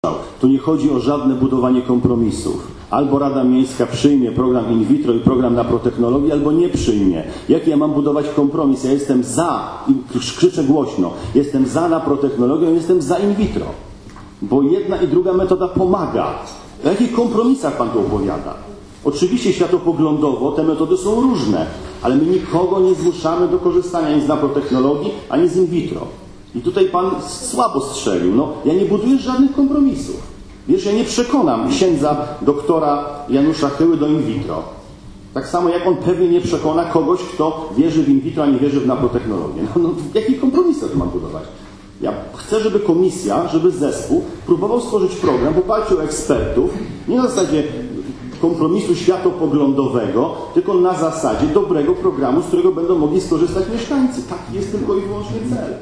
Tu nie chodzi o żadne budowanie kompromisów. Albo Rada Miejska przyjmie program in vitro i program na protechnologii, albo nie przyjmie. Jaki ja mam budować kompromis? Ja jestem za, i krzyczę głośno, jestem za na protechnologię, jestem za in vitro. Bo jedna i druga metoda pomaga. O jakich kompromisach Pan tu opowiada? Oczywiście światopoglądowo te metody są różne, ale my nikogo nie zmuszamy do korzystania ani z naprotechnologii, ani z in vitro. I tutaj Pan słabo strzelił. No, ja nie buduję żadnych kompromisów. Wiesz, ja nie przekonam księdza doktora Janusza Chyły do in vitro. Tak samo jak on pewnie nie przekona kogoś, kto wierzy w in vitro, a nie wierzy w naprotechnologię. No, jakich kompromisów mam budować? Ja chcę, żeby komisja, żeby zespół próbował stworzyć program w oparciu o ekspertów, nie na zasadzie kompromisu światopoglądowego, tylko na zasadzie dobrego programu, z którego będą mogli skorzystać mieszkańcy. Taki jest tylko i wyłącznie cel.